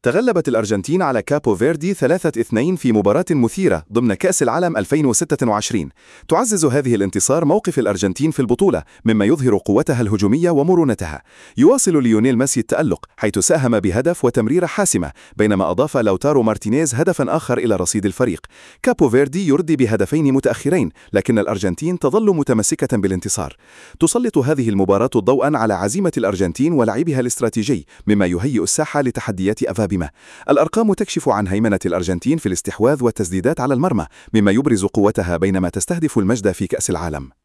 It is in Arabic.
تغلبت الأرجنتين على كابو فيردي 3-2 في مباراة مثيرة ضمن كأس العالم 2026. تعزز هذه الانتصار موقف الأرجنتين في البطولة، مما يظهر قوتها الهجومية ومرونتها. يواصل ليونيل ميسي التألق حيث ساهم بهدف وتمريرة حاسمة، بينما أضاف لوتارو مارتينيز هدفا آخر إلى رصيد الفريق. كابو فيردي يردي بهدفين متأخرين، لكن الأرجنتين تظل متمسكة بالانتصار. تسلط هذه المباراة ضوءا على عزيمة الأرجنتين ولعبها الاستراتيجي، مما يهيئ الساحة لتحديات أفابمة. الأرقام تكشف عن هيمنة الأرجنتين في الاستحواذ والتسديدات على المرمى، مما يبرز قوتها بينما تستهدف المجد في كأس العالم.